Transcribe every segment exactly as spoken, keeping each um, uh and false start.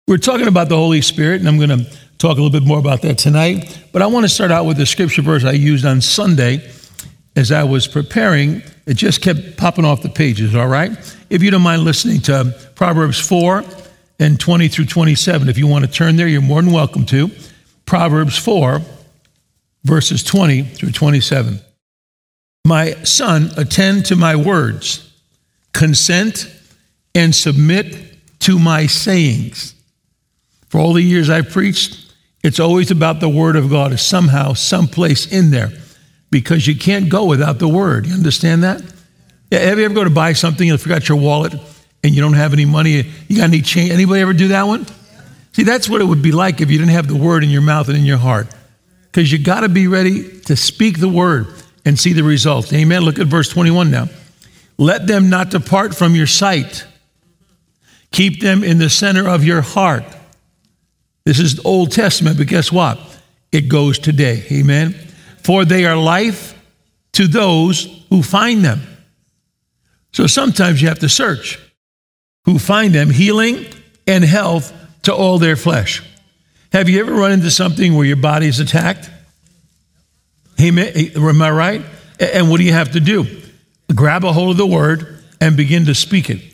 We're talking about the Holy Spirit, and I'm going to talk a little bit more about that tonight. But I want to start out with the scripture verse I used on Sunday as I was preparing. It just kept popping off the pages, all right? If you don't mind listening to Proverbs four and twenty through twenty-seven, if you want to turn there, you're more than welcome to. Proverbs four, verses twenty through twenty-seven. My son, attend to my words, consent and submit to my sayings. For all the years I've preached, it's always about the word of God is somehow, someplace in there, because you can't go without the word. You understand that? Yeah, have you ever go to buy something, you forgot your wallet, and you don't have any money, you got any change? Anybody ever do that one? See, that's what it would be like if you didn't have the word in your mouth and in your heart, because you got to be ready to speak the word and see the results. Amen. Look at verse twenty-one now. Let them not depart from your sight. Keep them in the center of your heart. This is Old Testament, but guess what? It goes today. Amen. For they are life to those who find them. So sometimes you have to search. Who find them, healing and health to all their flesh. Have you ever run into something where your body is attacked? Amen. Am I right? And what do you have to do? Grab a hold of the word and begin to speak it.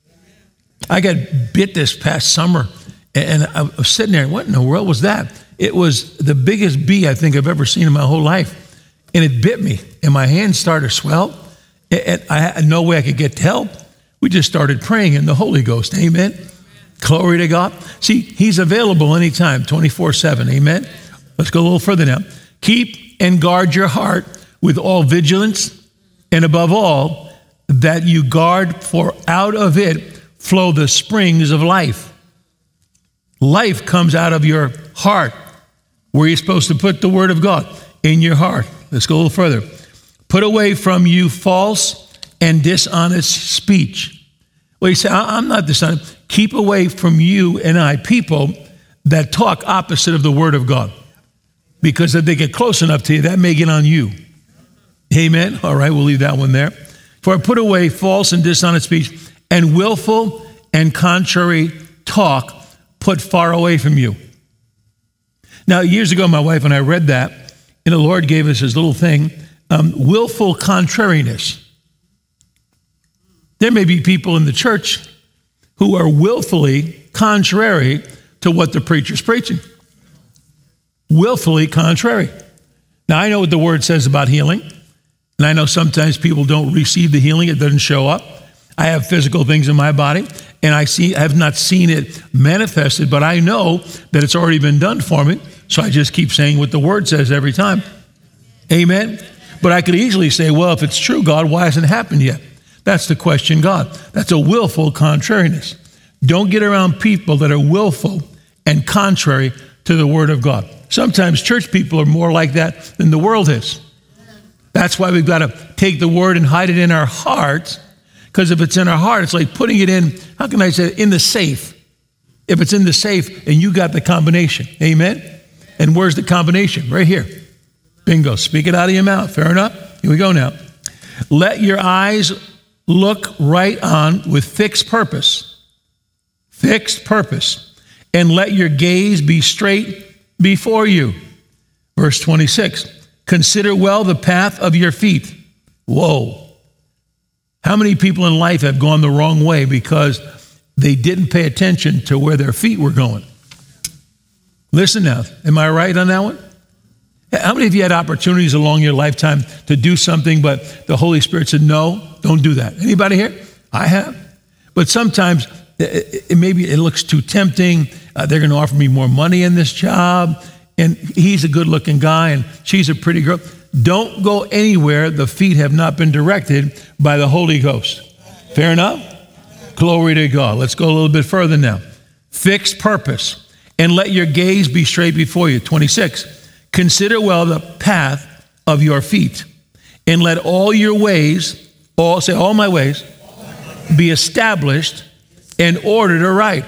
I got bit this past summer, and I was sitting there, what in the world was that? It was the biggest bee I think I've ever seen in my whole life. And it bit me, and my hands started to swell, and I had no way I could get help. We just started praying in the Holy Ghost. Amen. Glory to God. See, he's available anytime, twenty-four seven. Amen. Let's go a little further now. Keep and guard your heart with all vigilance, and above all, that you guard, for out of it flow the springs of life. Life comes out of your heart, where you're supposed to put the word of God in your heart. Let's go a little further. Put away from you false and dishonest speech. Well, you say, I'm not dishonest. Keep away from you and I people that talk opposite of the word of God. Because if they get close enough to you, that may get on you. Amen. All right, we'll leave that one there. For put away false and dishonest speech, and willful and contrary talk put far away from you. Now, years ago, my wife and I read that, and the Lord gave us this little thing, um, willful contrariness. There may be people in the church who are willfully contrary to what the preacher's preaching. Willfully contrary. Now, I know what the word says about healing, and I know sometimes people don't receive the healing. It doesn't show up. I have physical things in my body, and I see I have not seen it manifested, but I know that it's already been done for me, so I just keep saying what the word says every time. Amen? But I could easily say, well, if it's true, God, why hasn't it happened yet? That's the question, God. That's a willful contrariness. Don't get around people that are willful and contrary to the word of God. Sometimes church people are more like that than the world is. That's why we've got to take the word and hide it in our hearts. Because if it's in our heart, it's like putting it in, how can I say it, in the safe. If it's in the safe and you got the combination, amen? And where's the combination? Right here. Bingo, speak it out of your mouth, fair enough? Here we go now. Let your eyes look right on with fixed purpose, fixed purpose, and let your gaze be straight before you. Verse twenty-six, consider well the path of your feet. Whoa. How many people in life have gone the wrong way because they didn't pay attention to where their feet were going? Listen now, am I right on that one? How many of you had opportunities along your lifetime to do something, but the Holy Spirit said, no, don't do that? Anybody here? I have. But sometimes it, it, maybe it looks too tempting. Uh, they're going to offer me more money in this job. And he's a good looking guy and she's a pretty girl. Don't go anywhere the feet have not been directed by the Holy Ghost. Fair enough? Glory to God. Let's go a little bit further now. Fixed purpose, and let your gaze be straight before you. twenty-six, consider well the path of your feet, and let all your ways, all say all my ways, be established and ordered aright.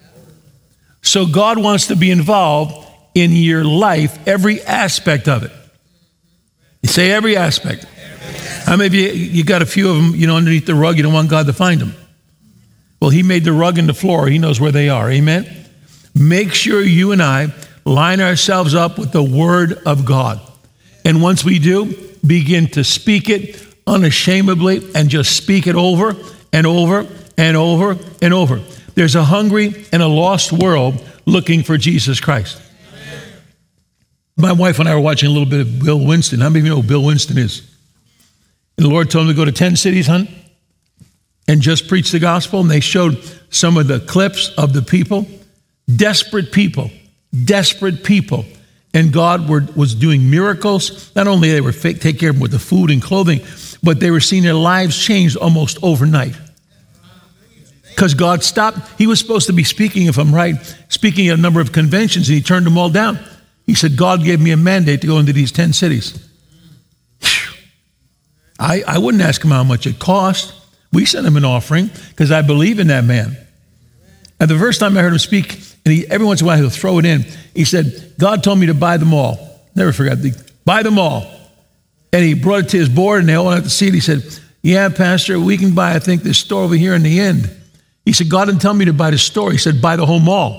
So God wants to be involved in your life, every aspect of it. You say every aspect. How many of you, you got a few of them, you know, underneath the rug, you don't want God to find them. Well, he made the rug and the floor. He knows where they are. Amen. make sure you and I line ourselves up with the Word of God. And once we do, begin to speak it unashamedly and just speak it over and over and over and over. There's a hungry and a lost world looking for Jesus Christ. My wife and I were watching a little bit of Bill Winston. How many of you know who Bill Winston is? And the Lord told him to go to ten cities, hon, and just preach the gospel. And they showed some of the clips of the people, desperate people, desperate people. And God were, was doing miracles. Not only they were fake, take care of them with the food and clothing, but they were seeing their lives changed almost overnight. Because God stopped. He was supposed to be speaking, if I'm right, speaking at a number of conventions, and he turned them all down. He said, God gave me a mandate to go into these ten cities. I, I wouldn't ask him how much it cost. We sent him an offering because I believe in that man. And the first time I heard him speak, and he, every once in a while he'll throw it in, he said, God told me to buy them all. Never forgot, the, buy them all. And he brought it to his board, and they all had to see it. He said, yeah, Pastor, we can buy, I think, this store over here in the end. He said, God didn't tell me to buy the store. He said, buy the whole mall.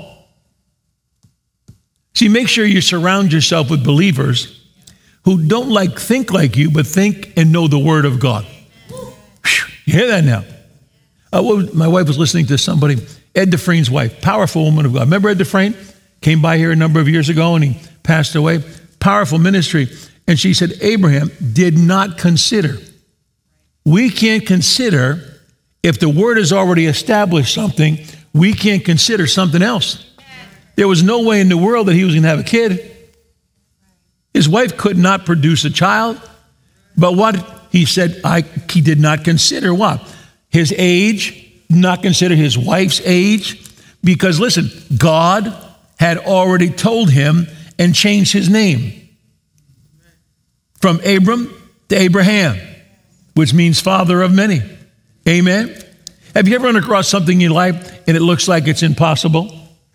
See, make sure you surround yourself with believers who don't like think like you, but think and know the Word of God. Whew, you hear that now? Uh, what was, my wife was listening to somebody, Ed Dufresne's wife, powerful woman of God. Remember Ed Dufresne? Came by here a number of years ago and he passed away. Powerful ministry. And she said, Abraham did not consider. We can't consider, if the Word has already established something, we can't consider something else. There was no way in the world that he was going to have a kid. His wife could not produce a child. But what? He said, I, he did not consider what? His age, not consider his wife's age. Because listen, God had already told him and changed his name from Abram to Abraham, which means father of many. Amen? Have you ever run across something in your life and it looks like it's impossible?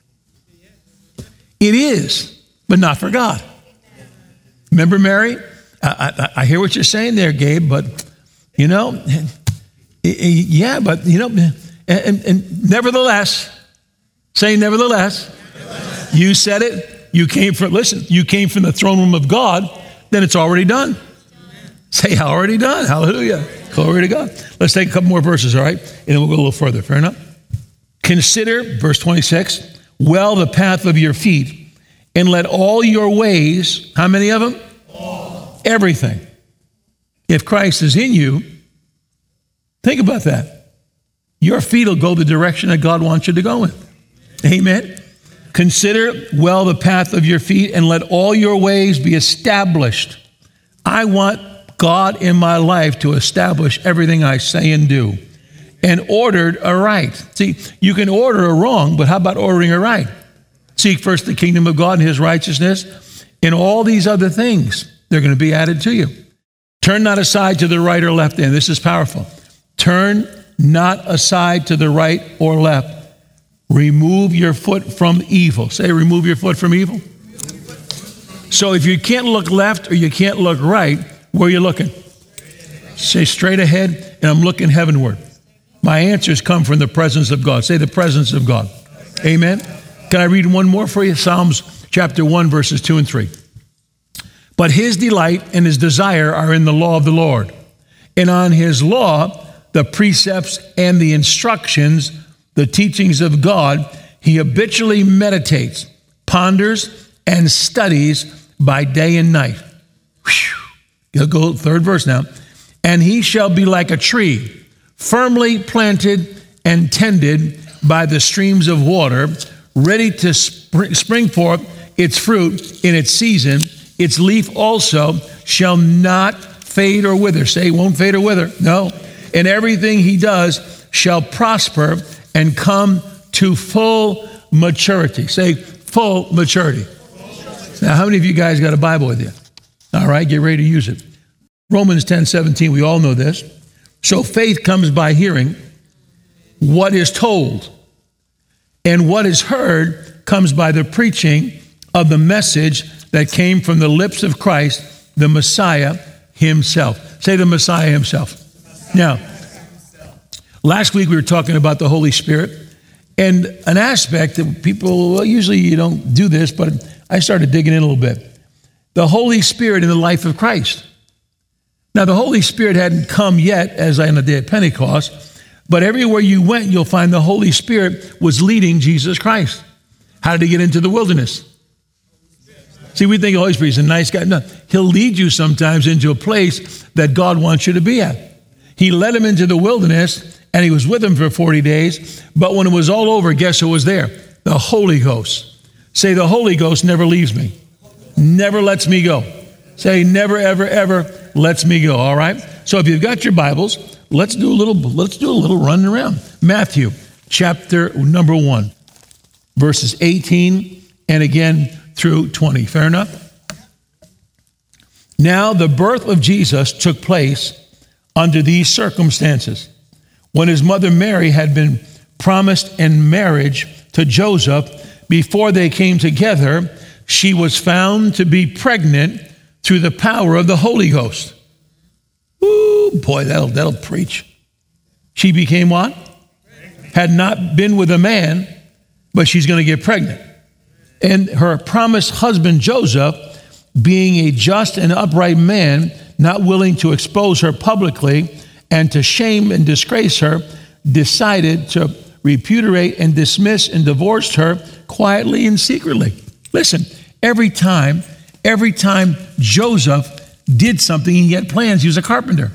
It is, but not for God. Remember Mary? I, I, I hear what you're saying there, Gabe, but, you know, yeah, but, you know, and, and nevertheless, say nevertheless, nevertheless, you said it, you came from, listen, you came from the throne room of God, then it's already done. Say already done, hallelujah, glory to God. Let's take a couple more verses, all right, and then we'll go a little further, fair enough? Consider, verse twenty-six, well the path of your feet, and let all your ways, how many of them? All. Everything. If Christ is in you, think about that. Your feet will go the direction that God wants you to go in. Amen. Consider well the path of your feet, and let all your ways be established. I want God in my life to establish everything I say and do. And ordered aright. See, you can order a wrong, but how about ordering aright? Seek first the kingdom of God and his righteousness, and all these other things, they're going to be added to you. Turn not aside to the right or left hand. This is powerful. Turn not aside to the right or left. Remove your foot from evil. Say, remove your foot from evil. So if you can't look left or you can't look right, where are you looking? Say straight ahead, and I'm looking heavenward. My answers come from the presence of God. Say the presence of God. Amen. Can I read one more for you? Psalms chapter one, verses two and three. But his delight and his desire are in the law of the Lord. And on his law, the precepts and the instructions, the teachings of God, he habitually meditates, ponders, and studies by day and night. Whew. Go third verse now. And he shall be like a tree, firmly planted and tended by the streams of water, ready to spring, spring forth its fruit in its season. Its leaf also shall not fade or wither. Say, it won't fade or wither. No. And everything he does shall prosper and come to full maturity. Say, full maturity. Now, how many of you guys got a Bible with you? All right, get ready to use it. Romans ten seventeen, we all know this. So faith comes by hearing what is told, and what is heard comes by the preaching of the message that came from the lips of Christ, the Messiah himself. Say the Messiah himself. Now, last week we were talking about the Holy Spirit, And an aspect that people, well, usually you don't do this, but I started digging in a little bit. The Holy Spirit in the life of Christ. Now, the Holy Spirit hadn't come yet, as on the day of Pentecost, but everywhere you went, you'll find the Holy Spirit was leading Jesus Christ. How did he get into the wilderness? See, we think the Holy Spirit's a nice guy. No, he'll lead you sometimes into a place that God wants you to be at. He led him into the wilderness, and he was with him for forty days. But when it was all over, guess who was there? The Holy Ghost. Say, the Holy Ghost never leaves me. Never lets me go. Say, never, ever, ever lets me go. All right? So if you've got your Bibles, let's do a little, let's do a little run around. Matthew chapter number one, verses eighteen and again through twenty. Fair enough? Now the birth of Jesus took place under these circumstances. When his mother Mary had been promised in marriage to Joseph, before they came together, she was found to be pregnant through the power of the Holy Ghost. Ooh, boy, that'll, that'll preach. She became what? Had not been with a man, but she's going to get pregnant. And her promised husband, Joseph, being a just and upright man, not willing to expose her publicly and to shame and disgrace her, decided to repudiate and dismiss and divorced her quietly and secretly. Listen, every time, every time Joseph did something, he had plans. He was a carpenter.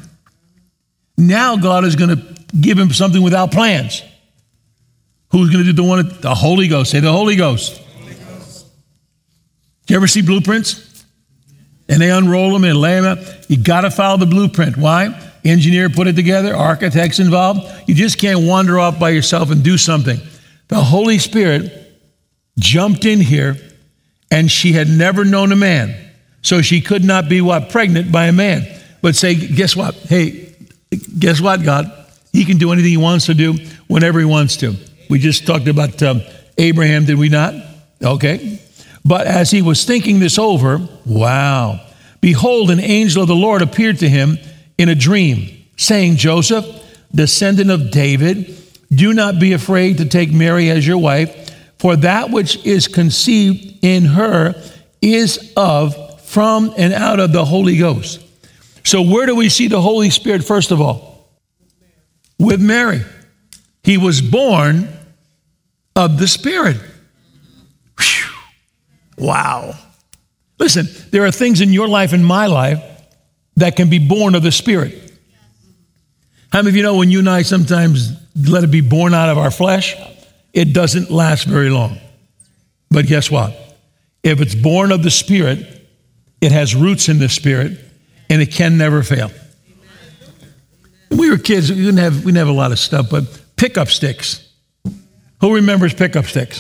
Now God is going to give him something without plans. Who's going to do the one? The Holy Ghost. Say the Holy Ghost. Holy Ghost. Do you ever see blueprints? And they unroll them and lay them out. You got to follow the blueprint. Why? Engineer put it together, architects involved. You just can't wander off by yourself and do something. The Holy Spirit jumped in here, and she had never known a man. So she could not be what? Pregnant by a man. But say, guess what? Hey, guess what, God? He can do anything he wants to do whenever he wants to. We just talked about um, Abraham, did we not? Okay. But as he was thinking this over, wow, behold, an angel of the Lord appeared to him in a dream, saying, Joseph, descendant of David, do not be afraid to take Mary as your wife, for that which is conceived in her is of, from, and out of the Holy Ghost. So where do we see the Holy Spirit, first of all? With Mary. He was born of the Spirit. Whew. Wow. Listen, there are things in your life and my life that can be born of the Spirit. How many of you know when you and I sometimes let it be born out of our flesh, it doesn't last very long. But guess what? If it's born of the Spirit, it has roots in the Spirit, and it can never fail. When we were kids, we didn't have, we didn't have a lot of stuff, but pickup sticks. Who remembers pickup sticks?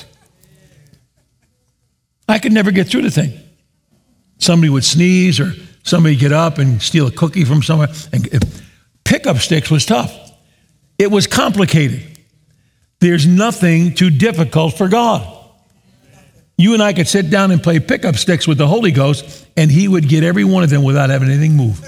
I could never get through the thing. Somebody would sneeze or somebody get up and steal a cookie from somewhere. And pickup sticks was tough. It was complicated. There's nothing too difficult for God. You and I could sit down and play pickup sticks with the Holy Ghost, and he would get every one of them without having anything move.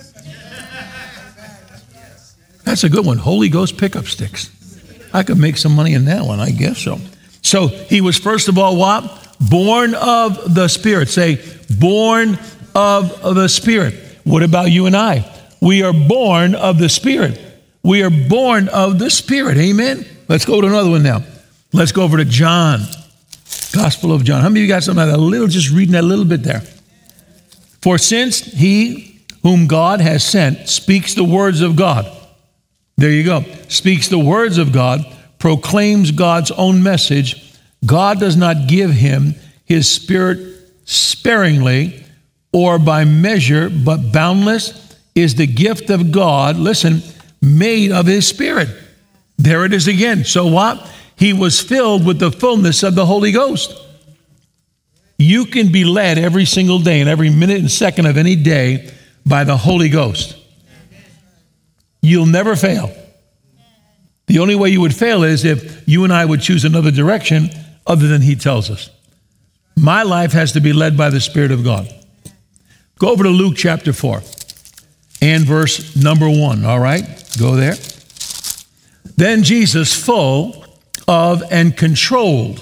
That's a good one. Holy Ghost pickup sticks. I could make some money in that one, I guess so. So he was first of all what? Born of the Spirit. Say, born of the Spirit. What about you and I? We are born of the Spirit. We are born of the Spirit. Amen? Let's go to another one now. Let's go over to John. Gospel of John. How many of you got something like that? A little, just reading that a little bit there. For since he whom God has sent speaks the words of God. There you go. Speaks the words of God, proclaims God's own message. God does not give him his Spirit sparingly or by measure, but boundless is the gift of God, listen, made of his Spirit. There it is again. So what? He was filled with the fullness of the Holy Ghost. You can be led every single day and every minute and second of any day by the Holy Ghost. You'll never fail. The only way you would fail is if you and I would choose another direction other than he tells us. My life has to be led by the Spirit of God. Go over to Luke chapter four and verse number one, all right? Go there. Then Jesus, full of and controlled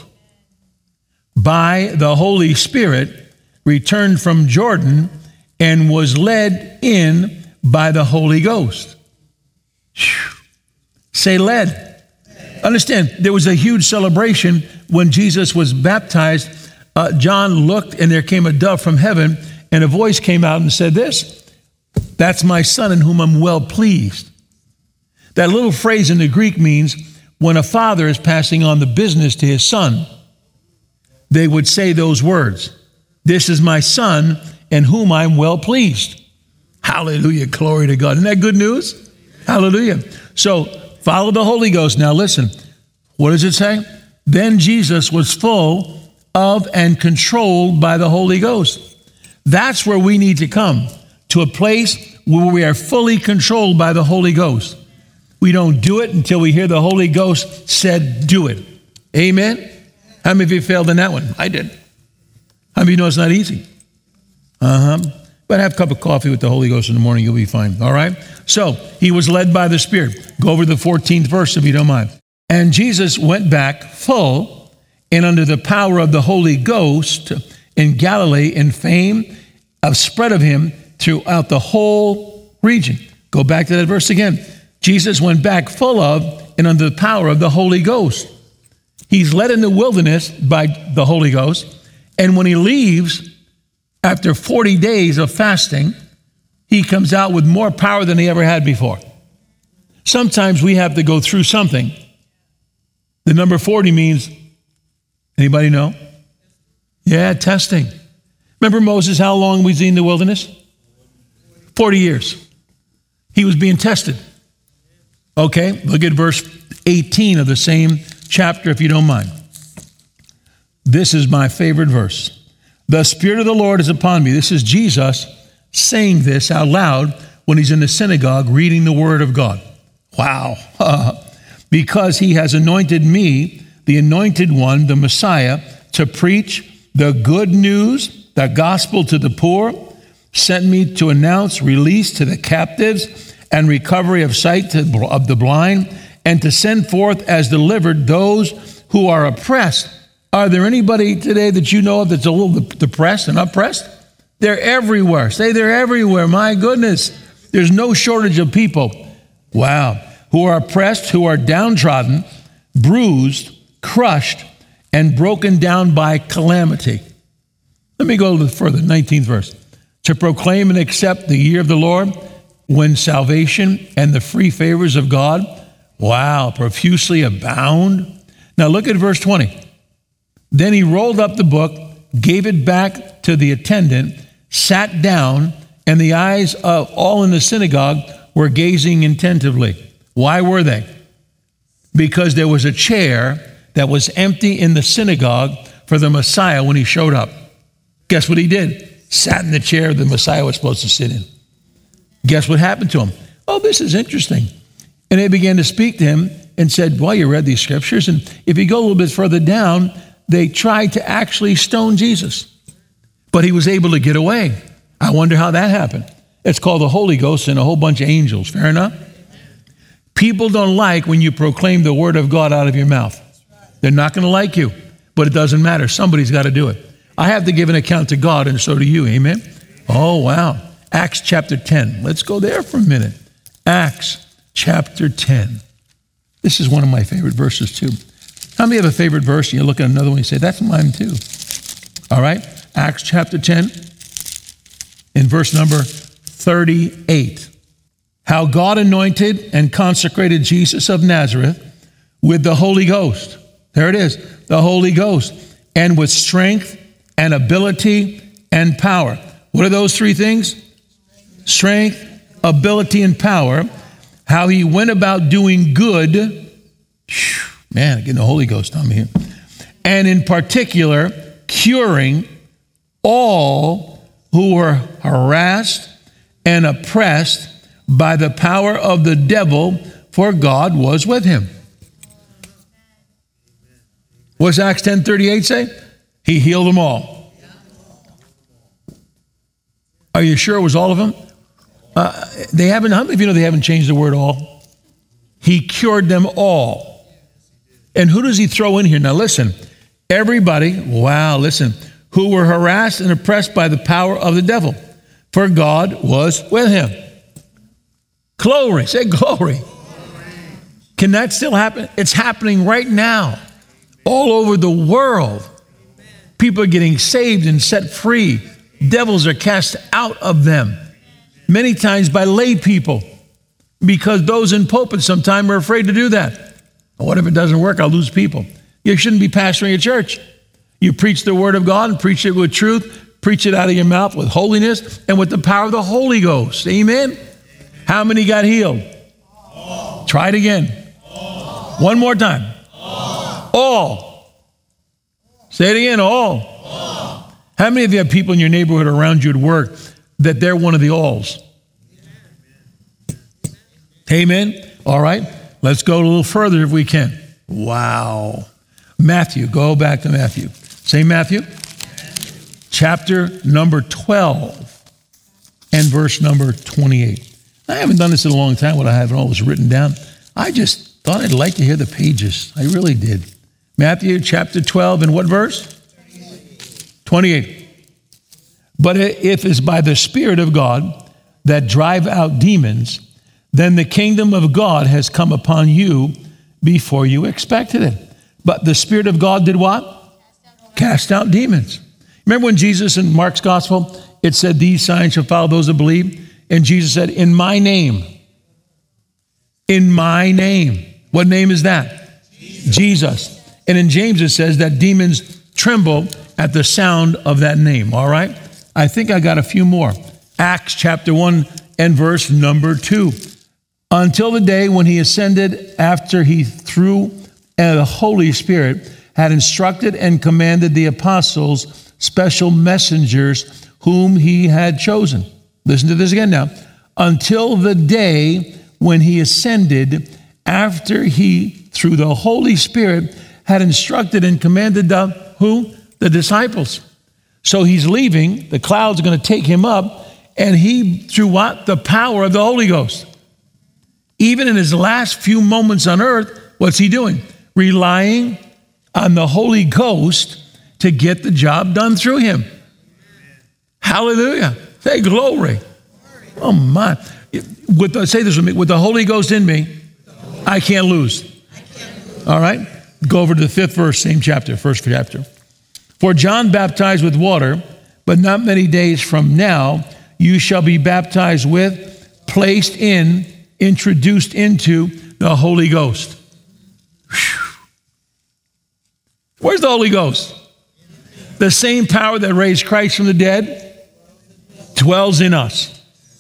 by the Holy Spirit, returned from Jordan and was led in by the Holy Ghost. Whew. Say led. Understand, there was a huge celebration when Jesus was baptized. Uh, John looked and there came a dove from heaven and a voice came out and said this, "That's my son in whom I'm well pleased." That little phrase in the Greek means when a father is passing on the business to his son, they would say those words, "This is my son in whom I'm well pleased." Hallelujah, glory to God. Isn't that good news? Hallelujah. So follow the Holy Ghost. Now listen, what does it say? Then Jesus was full of and controlled by the Holy Ghost. That's where we need to come, to a place where we are fully controlled by the Holy Ghost. We don't do it until we hear the Holy Ghost said, do it. Amen? How many of you failed in that one? I did. How many of you know it's not easy? Uh-huh. But have a cup of coffee with the Holy Ghost in the morning, you'll be fine. All right? So he was led by the Spirit. Go over to the fourteenth verse if you don't mind. And Jesus went back full and under the power of the Holy Ghost in Galilee, and fame of spread of him throughout the whole region. Go back to that verse again. Jesus went back full of and under the power of the Holy Ghost. He's led in the wilderness by the Holy Ghost. And when he leaves, after forty days of fasting, he comes out with more power than he ever had before. Sometimes we have to go through something. The number forty means, anybody know? Yeah, testing. Remember Moses, how long was he in the wilderness? forty years. He was being tested. Okay, look at verse eighteen of the same chapter, if you don't mind. This is my favorite verse. The Spirit of the Lord is upon me. This is Jesus saying this out loud when he's in the synagogue reading the word of God. Wow. Because he has anointed me, the anointed one, the Messiah, to preach the good news, the gospel to the poor, sent me to announce release to the captives and recovery of sight to, of the blind, and to send forth as delivered those who are oppressed. Are there anybody today that you know of that's a little depressed and oppressed? They're everywhere. Say they're everywhere. My goodness. There's no shortage of people. Wow. Who are oppressed, who are downtrodden, bruised, crushed, and broken down by calamity. Let me go a little further. nineteenth verse. To proclaim and accept the year of the Lord, when salvation and the free favors of God, wow, profusely abound. Now look at verse twenty. Then he rolled up the book, gave it back to the attendant, sat down, and the eyes of all in the synagogue were gazing attentively. Why were they? Because there was a chair that was empty in the synagogue for the Messiah when he showed up. Guess what he did? Sat in the chair the Messiah was supposed to sit in. Guess what happened to him? Oh, this is interesting. And they began to speak to him and said, well, you read these scriptures. And if you go a little bit further down, they tried to actually stone Jesus, but he was able to get away. I wonder how that happened. It's called the Holy Ghost and a whole bunch of angels. Fair enough? People don't like when you proclaim the word of God out of your mouth. They're not going to like you, but it doesn't matter. Somebody's got to do it. I have to give an account to God, and so do you. Amen? Oh, wow. Acts chapter ten. Let's go there for a minute. Acts chapter ten. This is one of my favorite verses too. How many have a favorite verse and you look at another one and you say, that's mine too? All right. Acts chapter ten in verse number thirty-eight. How God anointed and consecrated Jesus of Nazareth with the Holy Ghost. There it is. The Holy Ghost. And with strength and ability and power. What are those three things? Strength, ability, and power. How he went about doing good. Man, getting the Holy Ghost on me here. And in particular, curing all who were harassed and oppressed by the power of the devil, for God was with him. What's Acts ten thirty-eight say? He healed them all. Are you sure it was all of them? Uh, they haven't, how many of you know they haven't changed the word all? He cured them all. And who does he throw in here? Now listen, everybody, wow, listen, who were harassed and oppressed by the power of the devil, for God was with him. Glory, say glory. Can that still happen? It's happening right now, all over the world. People are getting saved and set free. Devils are cast out of them, many times by lay people, because those in pulpit sometimes are afraid to do that. What if it doesn't work? I'll lose people. You shouldn't be pastoring a church. You preach the word of God and preach it with truth. Preach it out of your mouth with holiness and with the power of the Holy Ghost. Amen? Amen. How many got healed? All. Try it again. All. One more time. All. All. Say it again. All. All. How many of you have people in your neighborhood or around you at work that they're one of the alls? Amen. Amen. All right. Let's go a little further if we can. Wow. Matthew. Go back to Matthew. Say Matthew. Chapter number twelve and verse number twenty-eight. I haven't done this in a long time when I haven't all this written down. I just thought I'd like to hear the pages. I really did. Matthew chapter twelve and what verse? twenty-eight. But if it's by the Spirit of God that drive out demons, then the kingdom of God has come upon you before you expected it. But the Spirit of God did what? Cast out demons. Remember when Jesus in Mark's gospel, it said, these signs shall follow those that believe. And Jesus said, in my name. In my name. What name is that? Jesus. Jesus. And in James it says that demons tremble at the sound of that name. All right? I think I got a few more. Acts chapter one and verse number two. Until the day when he ascended after he through the Holy Spirit had instructed and commanded the apostles, special messengers whom he had chosen. Listen to this again now. Until the day when he ascended after he, through the Holy Spirit, had instructed and commanded the, who? The disciples. So he's leaving. The cloud's going to take him up. And he, through what? The power of the Holy Ghost. Even in his last few moments on earth, what's he doing? Relying on the Holy Ghost to get the job done through him. Hallelujah. Say glory. Oh my. With the, say this with me. With the Holy Ghost in me, I can't lose. All right. Go over to the fifth verse, same chapter, first chapter. For John baptized with water, but not many days from now, you shall be baptized with, placed in, introduced into the Holy Ghost. Whew. Where's the Holy Ghost? The same power that raised Christ from the dead dwells in us.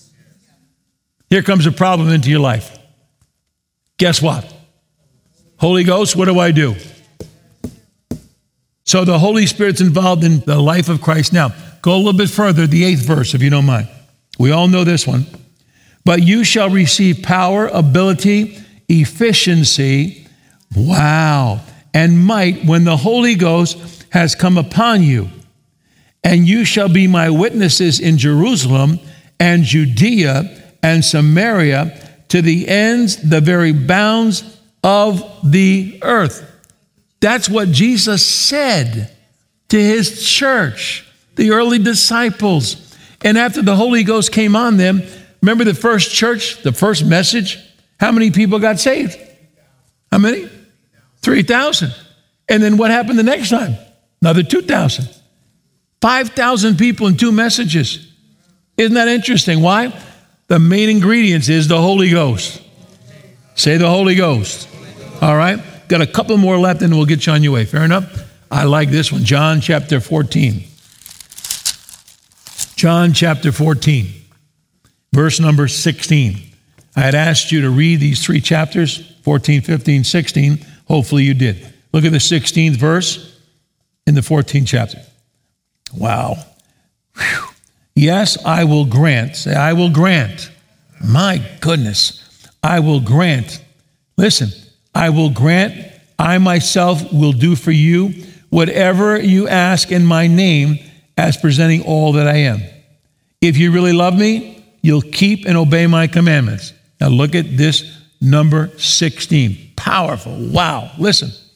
Here comes a problem into your life. Guess what? Holy Ghost, what do I do? So the Holy Spirit's involved in the life of Christ. Now, go a little bit further, the eighth verse, if you don't mind. We all know this one. But you shall receive power, ability, efficiency, wow, and might when the Holy Ghost has come upon you. And you shall be my witnesses in Jerusalem and Judea and Samaria to the ends, the very bounds of the earth. That's what Jesus said to his church, the early disciples. And after the Holy Ghost came on them, remember the first church, the first message? How many people got saved? How many? three thousand. And then what happened the next time? Another two thousand. five thousand people in two messages. Isn't that interesting? Why? The main ingredients is the Holy Ghost. Say the Holy Ghost. All right? Got a couple more left and we'll get you on your way. Fair enough? I like this one. John chapter fourteen. John chapter fourteen, verse number sixteen. I had asked you to read these three chapters, fourteen, fifteen, sixteen. Hopefully you did. Look at the sixteenth verse in the fourteenth chapter. Wow. Whew. Yes, I will grant. Say, I will grant. My goodness. I will grant. Listen, I will grant, I myself will do for you whatever you ask in my name as presenting all that I am. If you really love me, you'll keep and obey my commandments. Now look at this number sixteen. Powerful. Wow. Listen.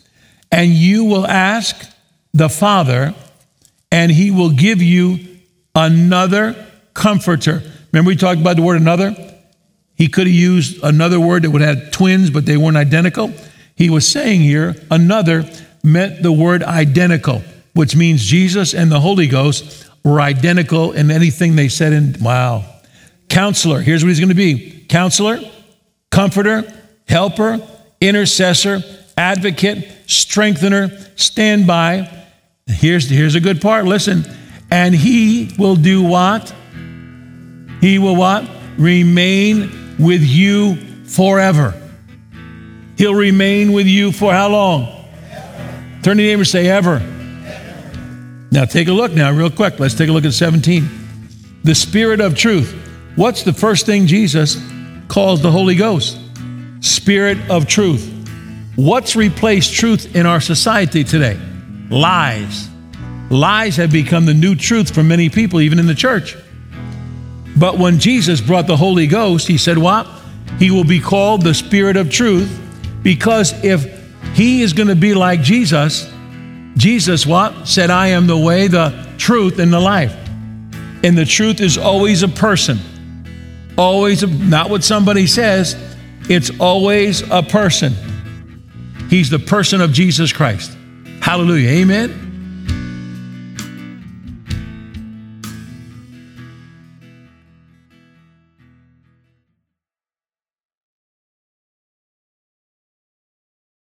And you will ask the Father, and he will give you another comforter. Remember we talked about the word another? He could have used another word that would have twins, but they weren't identical. He was saying here, another meant the word identical, which means Jesus and the Holy Ghost were identical in anything they said in, wow. Counselor, here's what he's going to be. Counselor, comforter, helper, intercessor, advocate, strengthener, standby. Here's, here's a good part. Listen. And he will do what? He will what? Remain with you forever. He'll remain with you for how long? Ever. Turn to the neighbor and say ever. ever. Now take a look now real quick. Let's take a look at seventeen. The Spirit of truth. What's the first thing Jesus calls the Holy Ghost? Spirit of truth. What's replaced truth in our society today? Lies. Lies have become the new truth for many people, even in the church. But when Jesus brought the Holy Ghost, he said what? He will be called the Spirit of truth, because if he is going to be like Jesus, Jesus what? Said, I am the way, the truth, and the life. And the truth is always a person. Always, a, not what somebody says. It's always a person. He's the person of Jesus Christ. Hallelujah. Amen.